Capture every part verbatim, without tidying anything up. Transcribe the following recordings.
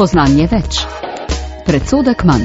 Spoznanje več. Predsodek manj.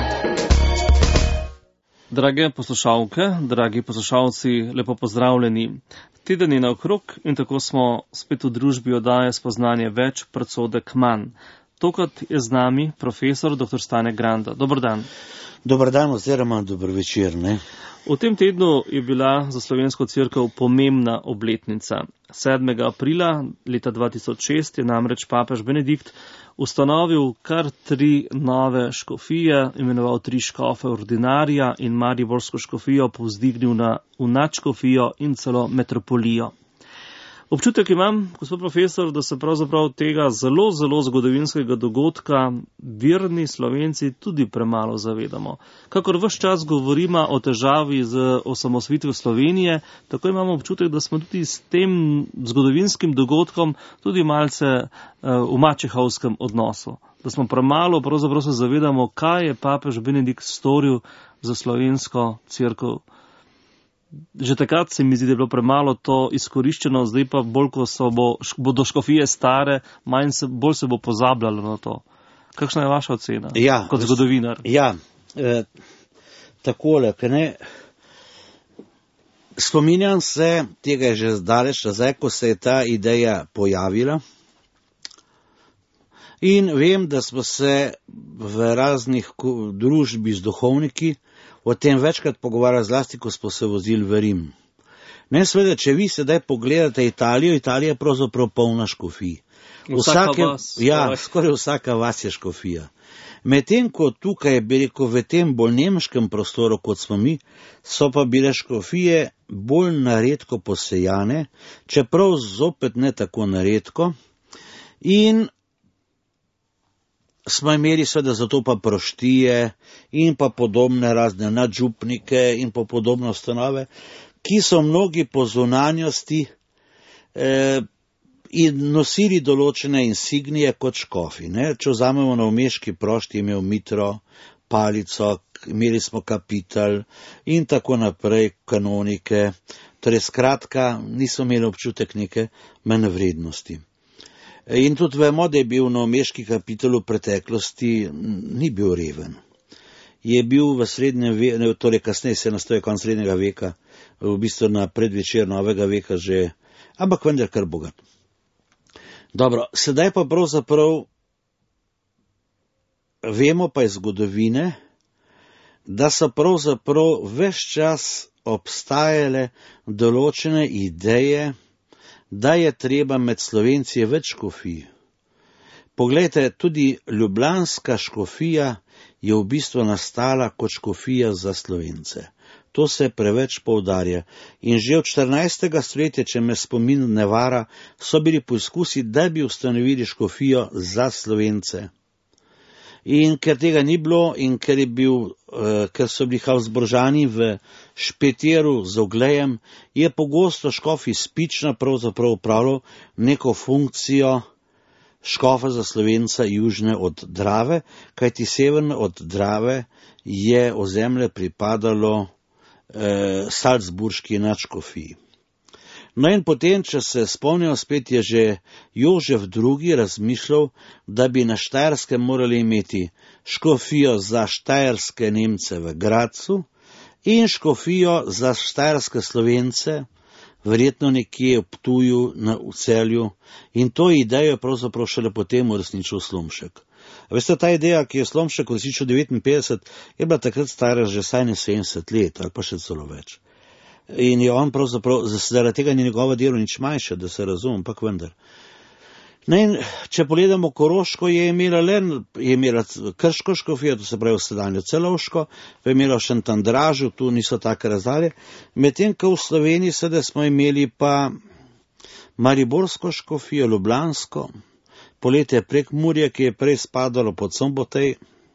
Drage poslušalke, dragi poslušalci, lepo pozdravljeni. Teden je naokrog in tako smo spet v družbi oddaje Spoznanje več, predsodek manj. Tokrat je z nami profesor doktor Stane Granda. Dobar dan. Dobar dan oziroma dober večer, ne? V tem tednu je bila za slovensko cerkev pomembna obletnica. sedmega aprila leta dva tisoč šest je namreč papež Benedikt ustanovil kar tri nove škofije, imenoval tri škofe ordinarija in mariborsko škofijo povzdignil na v nadškofijo in celo metropolijo. Občutek imam, gospod profesor, da se pravzaprav tega zelo, zelo zgodovinskega dogodka verni Slovenci tudi premalo zavedamo. Kakor ves čas govorimo o težavi z osamosvojitvijo Slovenije, tako imamo občutek, da smo tudi s tem zgodovinskim dogodkom tudi malce uh, v mačehovskem odnosu. Da smo premalo pravzaprav se zavedamo, kaj je papež Benedikt storil za slovensko cerkev. Že takrat se mi zdi, da je bilo premalo to izkoriščeno, zdaj pa bolj, ko so bo, bodo škofije stare, manj se, bolj se bo pozabljalo na to. Kakšna je vaša ocena ja, kot zgodovinar? Ja, eh, takole, ker ne, spominjam se, tega je že zdaleč nazaj, ko se je ta ideja pojavila in vem, da smo se v raznih družbi z duhovniki o tem večkrat pogovarjali, zlasti, ko smo se vozili v Rim. Ne, seveda, če vi sedaj pogledate Italijo, Italija je pravzaprav polna škofij. Vsaka vas. Ja, skoraj vsaka vas je škofija. Medtem, ko tukaj, bi rekel, v tem bolj nemškem prostoru, kot smo mi, so pa bile škofije bolj naredko posejane, čeprav zopet ne tako naredko. In smo imeli seveda zato pa proštije in pa podobne razne nadžupnike in pa podobne ustanove, ki so mnogi po zunanjosti eh, in nosili določene insignije kot škofi. Ne? Če vzamemo na umeški prošti, imel mitro, palico, imeli smo kapital in tako naprej, kanonike, torej skratka, nismo imeli občutek neke manj vrednosti. In tudi vemo, da je bil novomeški kapital v preteklosti, ni bil reven. Je bil v srednjem veku, torej kasneje se nastoje konc srednjega veka, v bistvu na predvečer novega veka že, ampak vendar kar bogat. Dobro, sedaj pa pravzaprav vemo pa iz zgodovine, da so pravzaprav ves čas obstajale določene ideje, da je treba med Slovenci več škofij. Poglejte, tudi ljubljanska škofija je v bistvu nastala kot škofija za Slovence. To se preveč poudarja. In že od štirinajstega stoletja, če me spomin ne vara, so bili poizkusi, da bi ustanovili škofijo za Slovence. In ker tega ni bilo in ker, je bil, uh, ker so bili Habsburžani v Špeteru z Oglejem, je pogosto škof iz Pična pravzaprav upravljal neko funkcijo škofa za Slovenca južne od Drave, kajti severno od Drave je ozemlje pripadalo uh, salzburški nadškofiji. No in potem, če se spomnimo, spet je že Jožef drugi razmišljal, da bi na Štajerskem morali imeti škofijo za štajerske Nemce v Gradcu in škofijo za štajerske Slovence, verjetno nekje v Ptuju, na, v Celju. In to idejo je pravzaprav šele potem uresničil Slomšek. A veste, ta ideja, ki je Slomšek uresničil devetinpetdeset, je bila takrat stara že vsaj sedemdeset let ali pa še celo več. In je on pravzaprav, zaradi tega ni njegovo delo nič manjše, da se razumem, ampak vendar. Ne, in če pogledamo Koroško, je imela le, je imela Krško škofijo, to se pravi sedanjo Celovško, pa je imela v Šentandražu, tu niso take razdalje, medtem ko v Sloveniji sedaj smo imeli pa mariborsko škofijo, ljubljansko, poletje Prekmurje, ki je prej spadalo pod Sombotej.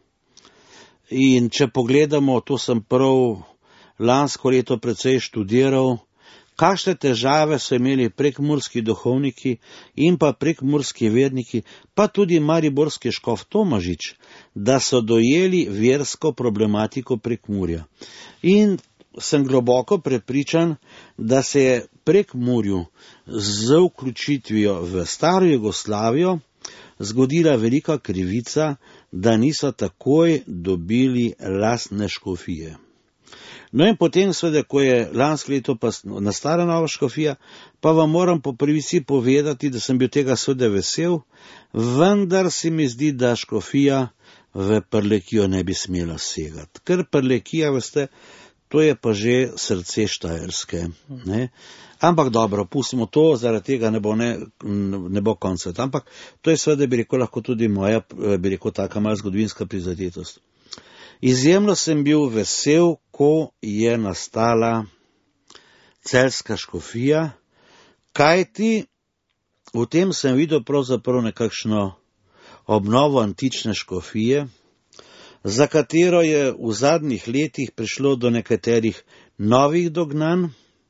In če pogledamo, to sem prav lansko leto precej študiral, kakšne težave so imeli prekmurski duhovniki in pa prekmurski verniki, pa tudi mariborski škof Tomažič, da so dojeli versko problematiko Prekmurja. In sem globoko prepričan, da se je Prekmurju z vključitvijo v staro Jugoslavijo zgodila velika krivica, da niso takoj dobili lastne škofije. No in potem, seveda, ko je lansko leto pa nastala nova škofija, pa vam moram po pravici povedati, da sem bil tega seveda vesel, vendar se mi zdi, da škofija v Prlekijo ne bi smela segati. Ker Prlekija, veste, to je pa že srce Štajerske. Ne? Ampak dobro, pustimo to, zaradi tega ne bo, ne, ne bo konca. Ampak to je seveda, bi rekel, lahko tudi moja, bi rekel, taka malo zgodovinska prizadetost. Izjemno sem bil vesel, ko je nastala celjska škofija, kajti v tem sem videl pravzaprav nekakšno obnovo antične škofije, za katero je v zadnjih letih prišlo do nekaterih novih dognanj.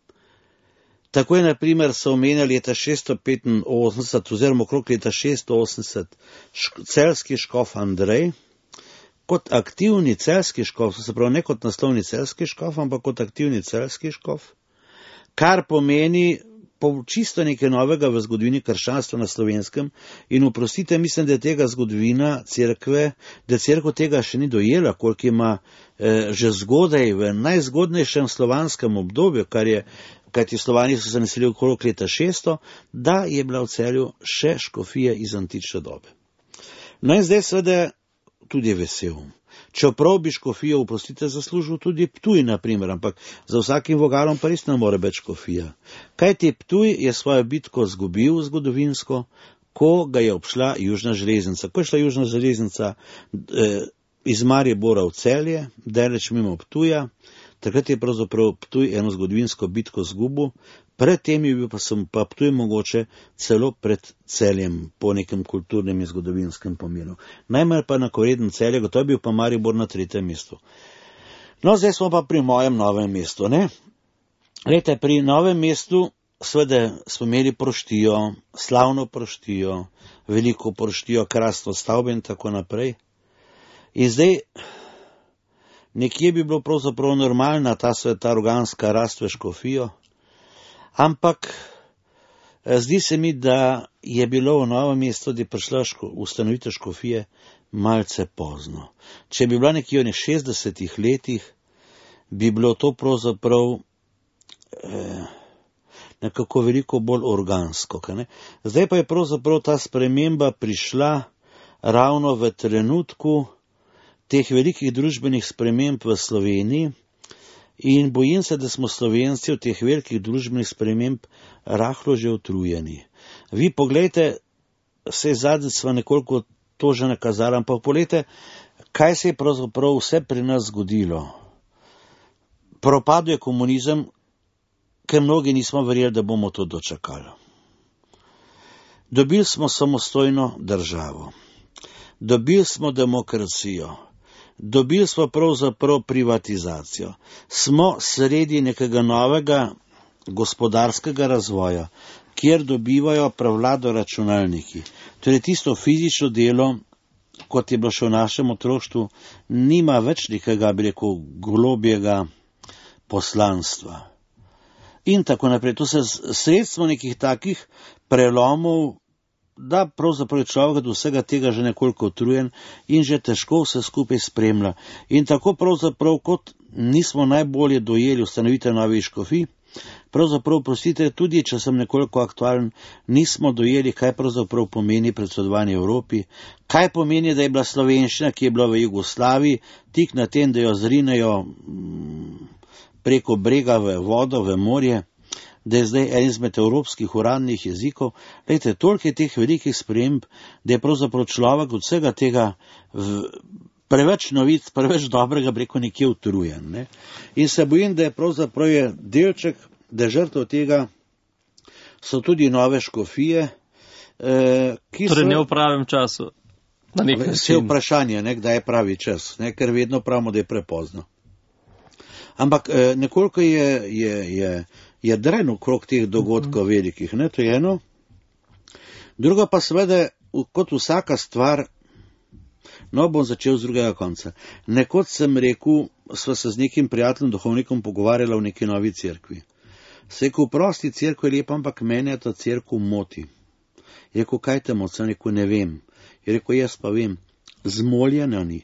Tako je, na primer, so omenjali leta šeststo petinosemdeset oziroma okrog leta šeststo osemdeset šk- celjski škof Andrej, kot aktivni celjski škof, se pravi ne kot naslovni celjski škof, ampak kot aktivni celjski škof, kar pomeni čisto nekaj novega v zgodovini krščanstva na Slovenskem. In oprostite, mislim, da je tega zgodovina cerkve, da cerkev tega še ni dojela, koliko ima eh, že zgodaj v najzgodnejšem slovanskem obdobju, kar je, kajti Slovani so se naselili okrog leta šeststo, da je bila v Celju še škofija iz antične dobe. No in zdaj seveda tudi vesel. Čeprav bi škofijo, oprostite, zaslužil tudi Ptuj, na primer, ampak za vsakim vogalom pa res ne more biti škofija. Kajti Ptuj je svojo bitko zgubil zgodovinsko, ko ga je obšla južna železnica. Ko je šla južna železnica eh, iz Maribora v Celje, daleč mimo Ptuja, takrat je pravzaprav Ptuj eno zgodovinsko bitko zgubil, predtem je bil pa sem pa Ptuj mogoče celo pred Celjem po nekem kulturnem in zgodovinskem pomenu. Najmanj pa enakovreden Celje, gotovo bil pa Maribor na tretjem mestu. No, zdaj smo pa pri mojem novem mestu, ne? Glejte, pri novem mestu seveda smo imeli proštijo, slavno proštijo, veliko proštijo, krasno stavbe in tako naprej. In zdaj nekje bi bilo pravzaprav normalna ta sveta organska rast v škofijo, ampak zdi se mi, da je bilo v Novem mestu, da je prišla ško, ustanovitev škofije malce pozno. Če bi bila nekje v šestdesetih letih, bi bilo to pravzaprav eh, nekako veliko bolj organsko. Ne? Zdaj pa je pravzaprav ta sprememba prišla ravno v trenutku teh velikih družbenih sprememb v Sloveniji, in bojim se, da smo Slovenci od teh velikih družbenih sprememb rahlo že utrujeni. Vi poglejte, vse zadnjič sva nekoliko to že nakazala, ampak poglejte, kaj se je pravzaprav vse pri nas zgodilo. Propadel je komunizem, ker mnogi nismo verjeli, da bomo to dočakali. Dobili smo samostojno državo, dobili smo demokracijo, dobili smo pravzaprav privatizacijo. Smo sredi nekega novega gospodarskega razvoja, kjer dobivajo prevlado računalniki. Torej tisto fizično delo, kot je bilo še v našem otroštvu, nima več nekega, bi rekel, globjega poslanstva. In tako naprej. To se sredstvo nekih takih prelomov, da pravzaprav je človek do vsega tega že nekoliko utrujen in že težko vse skupaj spremlja. In tako pravzaprav, kot nismo najbolje dojeli ustanovitev novih škofij, pravzaprav, prostite, tudi če sem nekoliko aktualen, nismo dojeli, kaj pravzaprav pomeni predsedovanje Evropi, kaj pomeni, da je bila slovenščina, ki je bila v Jugoslaviji, tik na tem, da jo zrinejo preko brega v vodo, v morje, da je zdaj en izmed evropskih uradnih jezikov. Lejte, toliko je teh velikih sprememb, da je pravzaprav človek od vsega tega v, preveč novic, preveč dobrega breko nekje utrujen. Ne? In se bojim, da je pravzaprav je delček, da žrtev tega so tudi nove škofije, eh, ki torej so... ne v pravem času. Na nek način. Vse vprašanje, ne, kdaj je pravi čas, ne, ker vedno pravimo, da je prepozno. Ampak eh, nekoliko je, je, je, je dren okrog teh dogodkov velikih, ne, to je eno. Drugo pa seveda, kot vsaka stvar, no, bom začel z drugega konca. Nekoč sem rekel, sva se z nekim prijateljem, duhovnikom pogovarjala v neki novi cerkvi. Se je, ko prosti cerkvi je lepa, ampak mene ta cerkev moti. Je, ko kaj te moca, neko ne vem. Je rekel, jaz pa vem, zmoljena ni.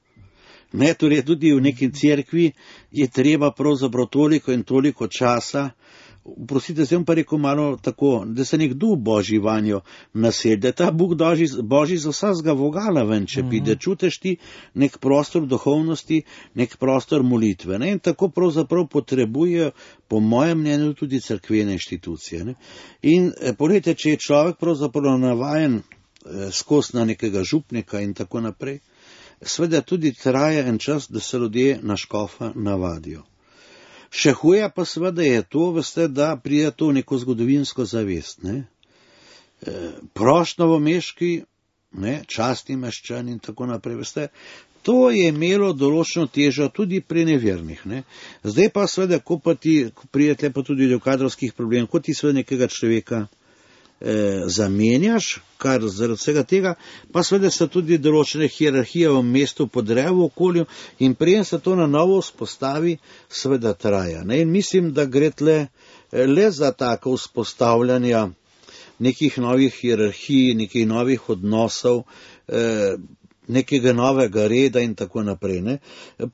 Ne, torej tudi v neki cerkvi je treba pravzaprav toliko in toliko časa, prosite, sem pa rekel malo tako, da se nek duh Božji vanjo nasel, da ta Bog Božji, Božji za vsakega vogala ven, če pride, čutiš ti nek prostor duhovnosti, nek prostor molitve. Ne? In tako pravzaprav potrebujejo, po mojem mnenju, tudi cerkvene inštitucije. Ne? In poglejte, če je človek pravzaprav navajen eh, skozi na nekega župnika in tako naprej, seveda tudi traja en čas, da se ljudje na škofa navadijo. Še huje pa seveda je to, veste, da pride to v neko zgodovinsko zavest. Ne? E, Prošt novomeški, ne, častni meščan in tako naprej, veste, to je imelo določeno težo tudi pri nevernih. Ne? Zdaj pa seveda, ko pa ti prijete pa tudi do kadrovskih problemov, ko ti seveda nekega človeka eh, zamenjaš, kar zaradi vsega tega, pa seveda se tudi določene hierarhije v mestu podrejo v okolju in prijem se to na novo vzpostavi, seveda traja. Ne? In mislim, da gre tle le za tako vzpostavljanja nekih novih hierarhij, nekih novih odnosov, eh, nekega novega reda in tako naprej. Ne?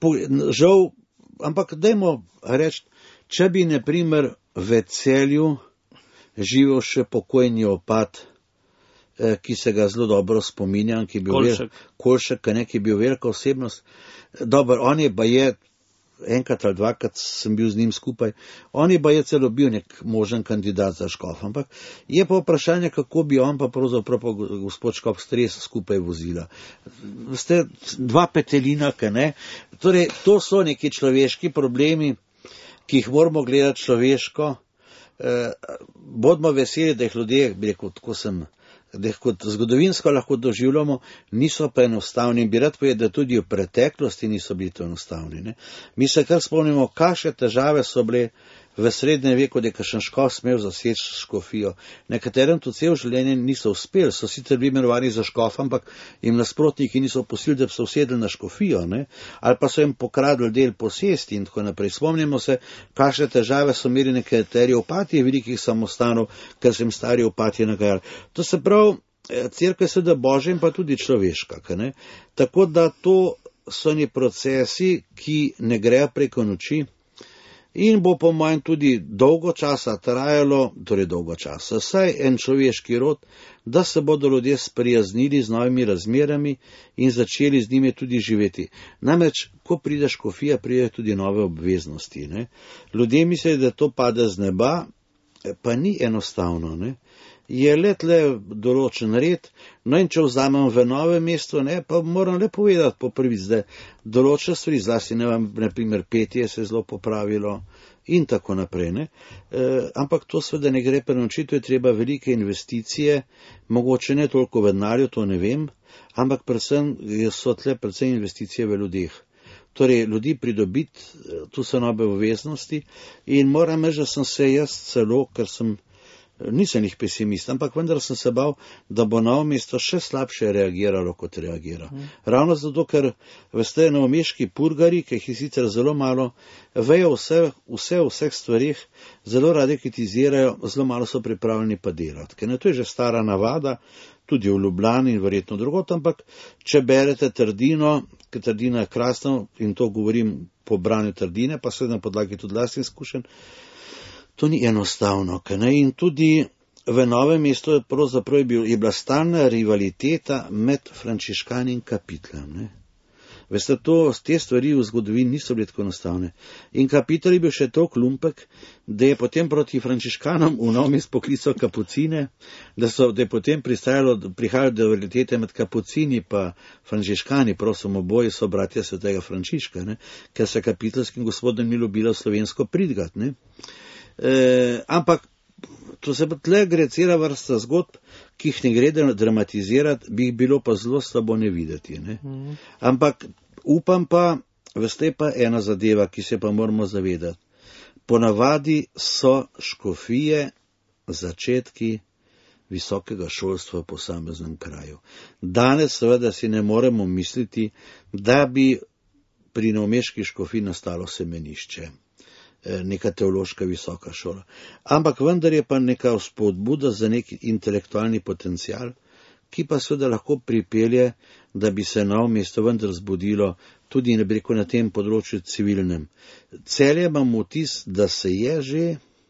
Žal, ampak dajmo reči, če bi, na primer, v Celju živel še pokojni opat, eh, ki se ga zelo dobro spominjam, ki je bil Kolšek, vel, Kolšek ne, ki je bil velika osebnost. Dobar, on je baje, enkrat ali dvakrat sem bil z njim skupaj, on je baje celo bil nek možen kandidat za škof, ampak je pa vprašanje, kako bi on pa pravzaprav pa gospod škof stres skupaj vozila. Ste dva petelina, ne? Torej, to so neki človeški problemi, ki jih moramo gledati človeško. Eh, bodimo veseli, da jih ljudje, bi rekel, tako sem, da jih kot zgodovinsko lahko doživljamo, niso pa enostavni. Bi rad povedal, da tudi v preteklosti niso bili to enostavni. Ne? Mi se kar spomnimo, kakšne težave so bile v srednjem veku, da je kakšen škof smel zaseči škofijo. Nekaterim to cel življenje niso uspeli, so sicer bili imenovani za škof, ampak jim nasprotniki niso posili, da bi se usedli na škofijo, ne? Ali pa so jim pokradli del posesti in tako naprej. Spomnimo se, kakšne težave so imeli nekateri opatije velikih samostanov, ker so jim stari opatije nagajali. To se pravi, cerkev je seveda Božja in pa tudi človeška. Ne? Tako da to so ni procesi, ki ne grejo preko noči. In bo po mojem tudi dolgo časa trajalo, torej dolgo časa, saj en človeški rod, da se bodo ljudje sprijaznili z novimi razmerami in začeli z njimi tudi živeti. Namreč, ko pride škofija, pride tudi nove obveznosti. Ne? Ljudje mislijo, da to pade z neba, pa ni enostavno. Ne? Je le tle določen red, no in če vzamem v Novem mestu, ne, pa moram le povedati po prvi, da določene stvari, zlasti ne vem, na primer petje se je zelo popravilo in tako naprej, ne. E, ampak to seveda ne gre prenoči, to je treba velike investicije, mogoče ne toliko v denarju, to ne vem, ampak predvsem so tle predvsem investicije v ljudeh. Torej, ljudi pridobiti, tu so nove obveznosti in moram reči, da sem se jaz celo, ker sem nisem jih pesimist, ampak vendar sem se bal, da bo Novo mesto še slabše reagiralo, kot reagira. Mm. Ravno zato, ker, veste, novomeški purgari, ki jih je sicer zelo malo, vejo vse, vse v vseh stvarih, zelo radi kritizirajo, zelo malo so pripravljeni pa delati. Ker ne, to je že stara navada, tudi v Ljubljani in verjetno drugot, ampak če berete Trdino, ker Trdina je krasna in to govorim po branju Trdine, pa se na podlagi tudi lastnih izkušenj, to ni enostavno, ne? In tudi v Novem mestu je pravzaprav bil, je bila stalna rivaliteta med frančiškani in kapitlem. Ne? Veste, to, te stvari v zgodovini niso bile tako enostavne. In kapitl je bil še toliko lumpek, da je potem proti frančiškanom v Novem mestu poklical kapucine, da so, da je potem prihajalo do rivalitete med kapucini pa frančiškani, prosim, oboji so bratje svetega Frančiška, ne? Ker se kapitelskim gospodom ni ljubilo slovensko pridgat, ne? E, ampak, to se pa tle gre cela vrsta zgodb, ki jih ne gre dramatizirati, bi jih bilo pa zelo slabo ne videti. Ne? Mm. Ampak upam pa, veste pa ena zadeva, ki se pa moramo zavedati. Ponavadi so škofije začetki visokega šolstva v posameznem kraju. Danes seveda si ne moremo misliti, da bi pri novomeški škofiji nastalo semenišče, neka teološka visoka šola. Ampak vendar je pa neka spodbuda za nek intelektualni potencial, ki pa seveda lahko pripelje, da bi se Novo mesto vendar zbudilo tudi, ne bi rekel, na tem področju civilnem. Celje imam vtis, da se je že,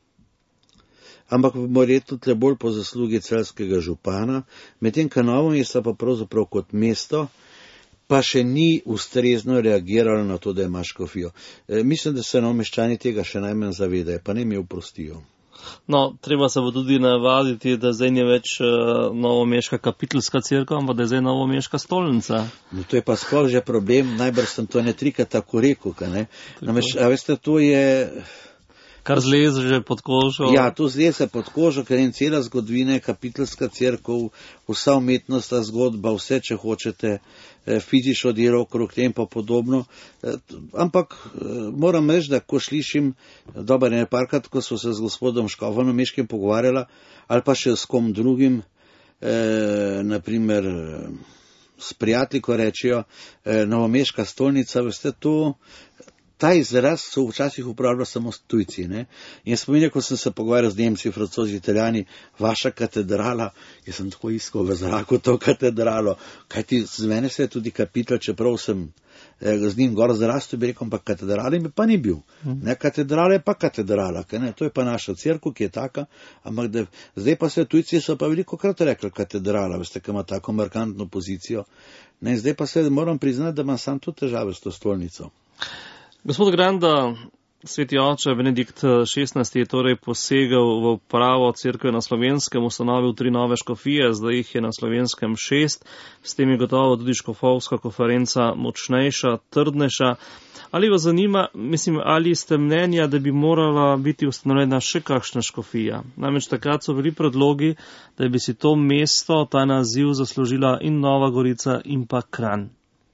ampak verjetno tle bolj po zaslugi celjskega župana, medtem ko Novo mesto pa pravzaprav kot mesto pa še ni ustrezno reagiralo na to, da ima škofijo. E, mislim, da se Novomeščani tega še najmanj zavedajo, pa ne mi oprostijo. No, treba se bo tudi navaditi, da zdaj ni več uh, novomeška kapitelska cerkev, ampak da je zdaj novomeška stolnica. No, to je pa sploh že problem, najbrž sem to ne trikrat tako rekel, ka ne. Namreč, a veste, to je... Kar zleze že pod kožo. Ja, to zleze pod kožo, ker je cela zgodovina, kapitelska cerkev, vsa umetnostna zgodba, vse, če hočete, fizično delo okrog tem pa podobno. Ampak moram reči, da ko slišim, dober je parkrat, ko so se z gospodom Škofom Meškim pogovarjala, ali pa še s kom drugim, eh, naprimer s prijatelji, ko rečejo, eh, novomeška stolnica, veste, to... Ta izraz so včasih uporabljali samo tujci. Ne? In spominjam, ko sem se pogovarjal z Nemci, Francozi, Italijani, vaša katedrala, jaz sem tako iskal v zraku to katedralo, kajti z mene se je tudi kapitel, čeprav sem eh, z njim gor zrastel, bi rekel, pa katedrali mi pa ni bil. Ne, katedrala je pa katedrala, ne? To je pa naša cerkev, ki je taka, ampak da, zdaj pa se tujci so pa veliko krat rekli katedrala, veste, ki ima tako markantno pozicijo. Ne, zdaj pa se moram priznati, da imam sam tu težave s to stolnico. Gospod Granda, sveti oče Benedikt šestnajsti je torej posegal v upravo cerkve na Slovenskem, ustanovil tri nove škofije, zdaj jih je na Slovenskem šest, s tem je gotovo tudi škofovska konferenca močnejša, trdnejša. Ali vas zanima, mislim, ali ste mnenja, da bi morala biti ustanovljena še kakšna škofija? Namreč takrat so bili predlogi, da bi si to mesto, ta naziv zaslužila in Nova Gorica in pa Kranj.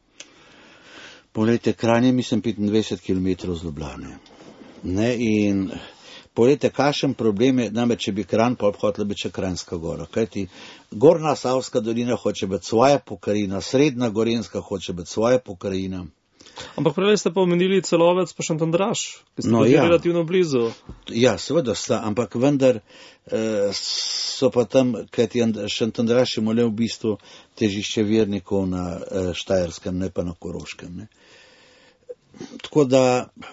Poglejte, Kranj je, mislim, petindvajset kilometrov z Ljubljane. Ne, in poglejte, kakšen problem je, namreč, če bi Kranj pa obhodila biti še Kranjska gora. Kajti Gornja Savska dolina hoče biti svoja pokrajina, Srednja Gorenjska hoče biti svoja pokrajina. Ampak prej ste pa omenili Celovec pa Šentandраž, ki ste no, tudi ja. relativno blizu. Ja, seveda sta, ampak vendar eh, so pa tam, kajti Šentandраž ima le v bistvu težišče vernikov na eh, Štajerskem, ne pa na Koroškem. Ne. Tako da,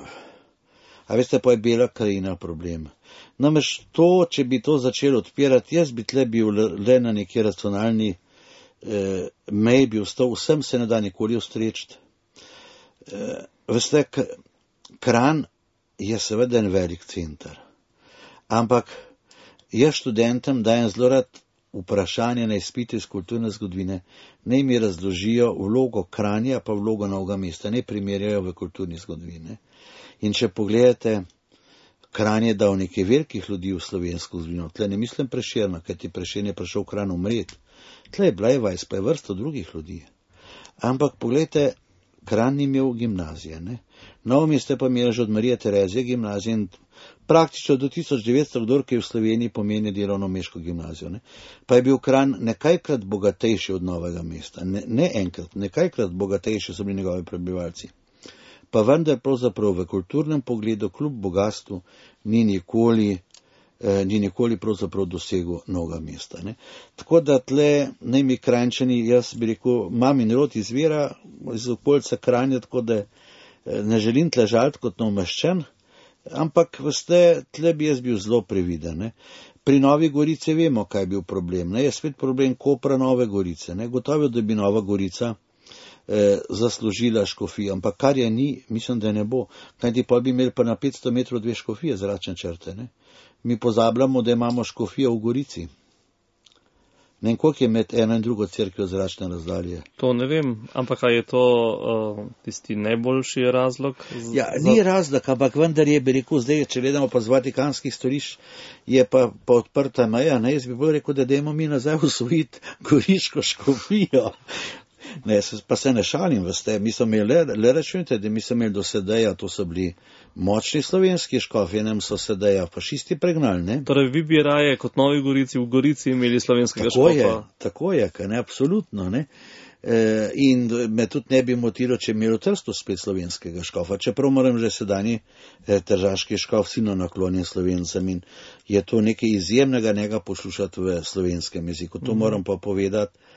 a veste, pa je Bela krajina problem. Namreč to, če bi to začelo odpirati, jaz bi tle bil le na neki racionalni eh, meji, bi ostal, vsem se ne da nikoli ustrečiti. Uh, veste, Kranj je seveda en velik center, ampak jaz študentom dajem zelo rad vprašanje na izpitu iz kulturne zgodovine, naj mi razložijo vlogo Kranja pa vlogo Novega mesta, ne primerjajo v kulturni zgodovini. In če pogledate, Kranj je dal nekaj velikih ljudi v slovensko zgodovino, tle ne mislim Prešerna, kajti Prešern je prišel v Kranj umret, tle je Blejvajs, pa je vrsto drugih ljudi. Ampak pogledajte, Kranj ni imel gimnazije, ne. Novo mesto pa imelo že od Marije Terezije gimnazijo in praktično do tisoč devetsto, kdor ki je v Sloveniji pomeni delovno meško gimnazijo, ne. Pa je bil Kranj nekajkrat bogatejši od Novega mesta, ne, ne enkrat, nekajkrat bogatejši so bili njegovi prebivalci. Pa vendar pravzaprav v kulturnem pogledu kljub bogatstvu ni nikoli Eh, ni nikoli pravzaprav dosegel Novega mesta. Ne. Tako da tle, naj mi Kranjčani, jaz bi rekel, mam in rod izvira iz okolice Kranja, tako da eh, ne želim tle žaliti kot Novomeščan, ampak veste, tle bi jaz bil zelo previden. Ne. Pri Novi Gorici vemo, kaj je bil problem. Ne. Je spet problem Kopra Nove Gorice. Ne. Gotovo, da bi Nova Gorica eh, zaslužila škofijo, ampak kar je ni, mislim, da ne bo. Kajti pa bi imeli pa na petsto metrov dve škofije zračne črte. Ne. Mi pozabljamo, da imamo škofijo v Gorici. Ne vem, koliko je med eno in drugo cerkvijo zračne razdalje. To ne vem, ampak kaj je to uh, tisti najboljši razlog? Z, ja, ni za... razlog, ampak vendar je, bi rekel, zdaj, če gledamo pa z vatikanskih storišč, je pa, pa odprta meja, ne, jaz bi bolj rekel, da dajmo mi nazaj usvojiti goriško škofijo. Ne, pa se ne šalim, veste, mi smo imeli, le, le računite, da mi smo imeli do sedeja, to so bili močni slovenski škofi, nam so sedeja fašisti pregnali, ne. Torej, vi bi raje kot Novi Gorici v Gorici imeli slovenskega tako škofa? Je, tako je, kaj ne, absolutno, ne. E, in me tudi ne bi motilo, če imelo Trstu spet slovenskega škofa, čeprav moram že sedanji eh, tržaški škof sino naklonjen Slovencem in je to nekaj izjemnega njega poslušati v slovenskem jeziku. To mm. moram pa povedati,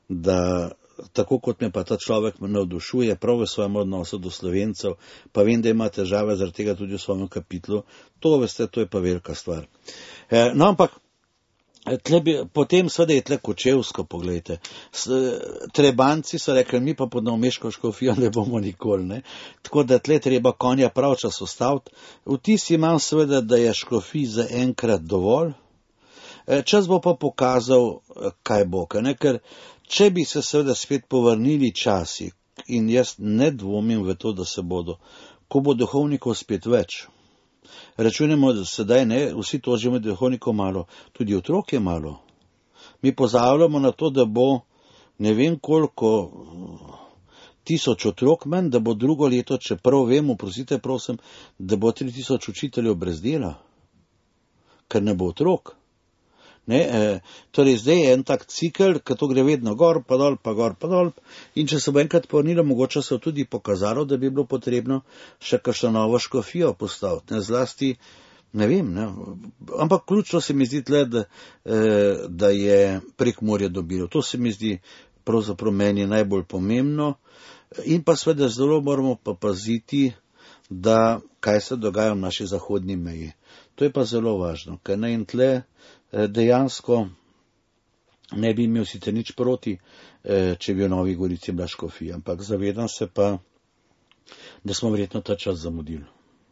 da tako kot me pa ta človek navdušuje, prav v svojem odnosu do Slovencev, pa vem, da ima težave zaradi tega tudi v svojem kapitlu, to veste, to je pa velika stvar. E, no, ampak tle bi, potem seveda je tle Kočevsko, pogledajte. Trebanci so rekli, mi pa pod Novomeško škofijo ne bomo nikoli, ne. Tako da tle treba konja prav čas ustaviti. Vtis imam seveda, da je škofij za enkrat dovolj. Čas bo pa pokazal, kaj bo, ne, ker če bi se seveda spet povrnili časi, in jaz ne dvomim v to, da se bodo, ko bo duhovnikov spet več. Računamo, da sedaj ne, vsi tožimo, da je duhovnikov malo, tudi otrok je malo. Mi pozavljamo na to, da bo ne vem koliko tisoč otrok manj, da bo drugo leto, čeprav vemo, prosite prosim, da bo tri tisoč učiteljev brez dela, ker ne bo otrok. Ne, eh, torej zdaj je en tak cikl, ki to gre vedno gor, pa dol, pa gor, pa dol, in če se bo enkrat povrnilo, mogoče se bo tudi pokazalo, da bi bilo potrebno še kakšno novo škofijo postaviti, ne, zlasti, ne vem, ne, ampak ključno se mi zdi tle, da, eh, da je Prekmurje dobilo, to se mi zdi pravzaprav meni najbolj pomembno, in pa seveda zelo moramo pa paziti, da kaj se dogaja v naši zahodni meji. To je pa zelo važno, ker ne in tle dejansko ne bi imel sicer nič proti, če bi v Novi Gorici bila škofija, ampak zavedam se pa, da smo verjetno ta čas zamudili.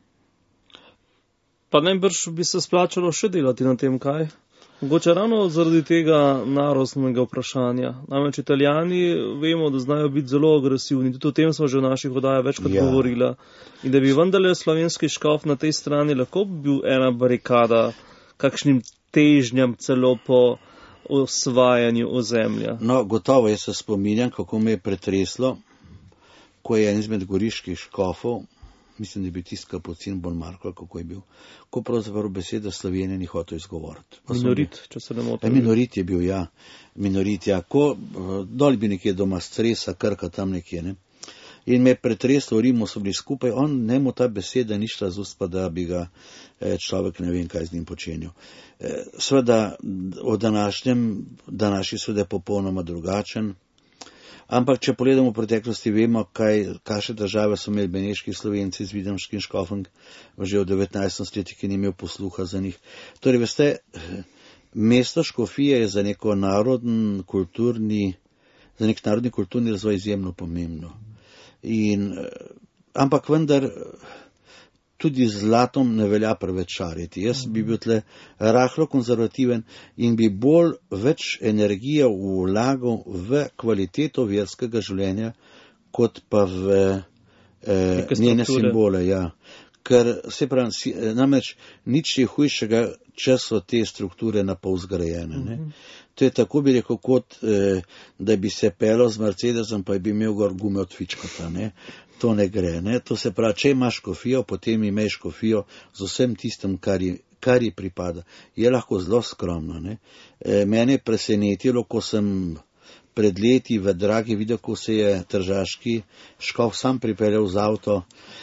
Pa najbrž bi se splačalo še delati na tem, kaj? Mogoče ravno zaradi tega narodnega vprašanja. Namreč Italijani vemo, da znajo biti zelo agresivni, tudi o tem smo že v naših oddajah večkrat ja. govorila. In da bi vendarle slovenski škof na tej strani lahko bil ena barikada kakšnim težnjam celo po osvajanju ozemlja. No, gotovo, jaz se spominjam, kako me je pretreslo, ko je en izmed goriških škofov, mislim, da je bil tisti Kapucin Bon Marko, kako je bil, ko pravzaprav beseda Slovenije ni hotel izgovoriti. Minorit, če se ne motim. Minorit je bil, ja. Minorit, ja. Ko dol bi nekje doma stresa, Krka tam nekje, ne. In me je pretreslo, v Rimu so bili skupaj, on ne mu ta beseda ni šla z ust, pa da bi ga človek ne vem, kaj z njim počenil. Sveda, o današnjem, današnji sveda je popolnoma drugačen, ampak če pogledamo v preteklosti, vemo, kaj, kakšne države so imeli beneški Slovenci z videmškim škofom že v devetnajstem stoletju, ki ni imel posluha za njih. Torej, veste, mesto škofije je za neko narodni, kulturni, za nek narodni kulturni razvoj izjemno pomembno. In, ampak vendar tudi z zlatom ne velja preveč šariti. Jaz bi bil tle rahlo konzervativen in bi bolj več energije vlagal v kvaliteto verskega življenja, kot pa v eh, njene simbole. Ja. Ker se pravi, namreč nič je hujšega, če so te strukture napol zgrajene. Ne? To je tako bi rekel, kot eh, da bi se pelo z Mercedesom, pa bi imel gor gume od fičkota. Ne? To ne gre. Ne? To se pravi, če imaš škofijo, potem imaš škofijo z vsem tistem, kar ji, kar ji pripada. Je lahko zelo skromno. Ne? E, mene je presenetilo, ko sem pred leti v Dragi videl, ko se je tržaški škof sam pripeljal z avto.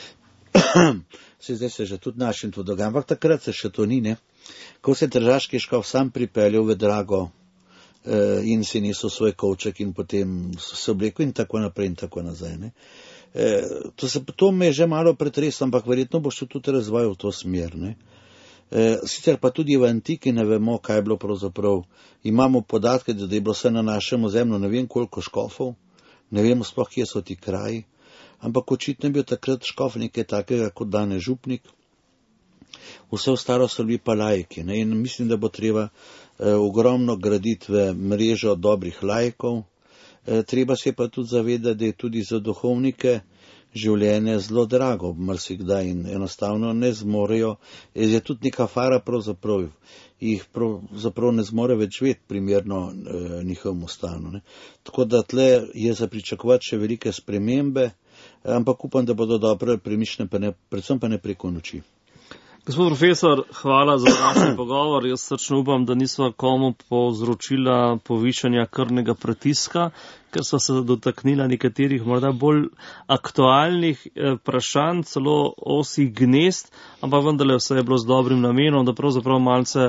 se zdaj se že tudi našim to dogaja, ampak takrat se še to ni, ne. Ko se tržaški škof sam pripeljal v Drago eh, in si niso svoj kovček in potem se oblekel in tako naprej in tako nazaj, ne. Eh, to, se, to me je že malo pretreslo, ampak verjetno bo še tudi razvojal v to smer, ne. E, sicer pa tudi v antiki ne vemo, kaj je bilo pravzaprav. Imamo podatke, da je bilo vse na našem ozemlju ne vem koliko škofov, ne vemo sploh, kje so ti kraji, ampak očitno je bil takrat škof nekaj takega kot danes župnik. Vse ostalo so bili pa laiki, ne? In mislim, da bo treba e, ogromno graditi v mrežo dobrih laikov. E, treba se pa tudi zavedati, da je tudi za duhovnike življenje zelo drago, marsikdaj in enostavno ne zmorejo, je tudi neka fara pravzaprav, jih pravzaprav ne zmore več živeti primerno eh, njihovemu stanu. Ne. Tako da tle je za pričakovati še velike spremembe, ampak upam, da bodo dobro premišljene, pa ne, predvsem pa ne preko noči. Gospod profesor, hvala za naš pogovor. Jaz srčno upam, da nisva komu povzročila povišanja krvnega pritiska, ker so se dotaknila nekaterih morda bolj aktualnih vprašanj, celo osih gnezd, ampak vendarle vse je bilo z dobrim namenom, da pravzaprav malce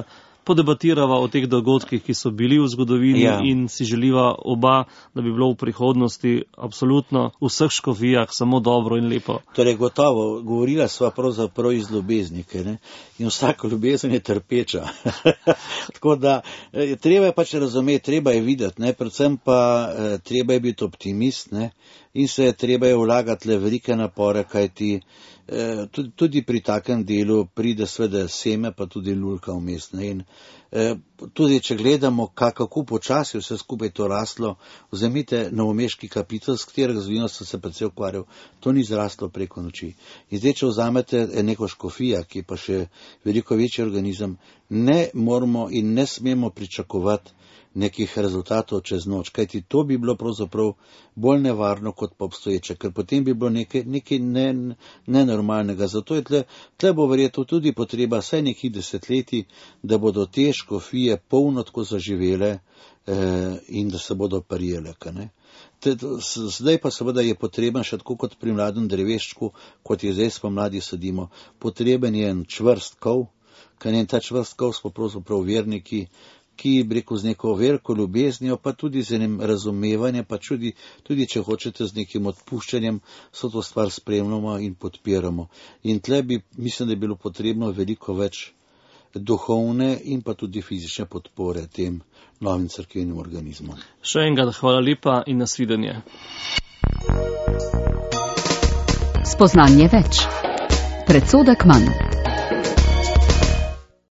podebatirava o teh dogodkih, ki so bili v zgodovini Ja. in si želiva oba, da bi bilo v prihodnosti absolutno v vseh škofijah samo dobro in lepo. Torej, gotovo, govorila sva pravzaprav iz ljubeznike, ne? In vsaka ljubezen je trpeča. Tako da, eh, treba je pač razumeti, treba je videti, ne? Predvsem pa eh, treba je biti optimist, ne? In se treba je vlagati le velike napore, kajti eh, tudi, tudi pri takem delu pride sveda seme, pa tudi lulka vmes, ne? In eh, tudi če gledamo, kako počasi vse skupaj to raslo, vzemite novomeški kapitol, s katerega zgodovino sem se predvsej ukvarjal, to ni zraslo preko noči. In zdaj, če vzamete neko škofija, ki je pa še veliko večji organizem, ne moramo in ne smemo pričakovati nekih rezultatov čez noč, kajti to bi bilo pravzaprav bolj nevarno kot pa obstoječe, ker potem bi bilo nekaj, nekaj ne, nenormalnega. Zato je tle, tle bo verjetno tudi potreba vsaj nekih desetletij, da bodo te škofije polno tako zaživele eh, in da se bodo parijele. Zdaj pa seveda je potreben še tako kot pri mladem dreveščku, kot je zdaj spomladi sadimo, potreben je en čvrst kov, ker en ta čvrst kov smo pravzaprav verniki, ki bi rekel z neko veliko ljubeznijo, pa tudi z enim razumevanjem, pa tudi, tudi če hočete z nekim odpuščanjem, so to stvar spremljamo in podpiramo. In tle bi, mislim, da je bilo potrebno veliko več duhovne in pa tudi fizične podpore tem novim cerkvenim organizmom. Še enkrat hvala lepa in nasvidenje. Spoznanje več. Predsodek manj.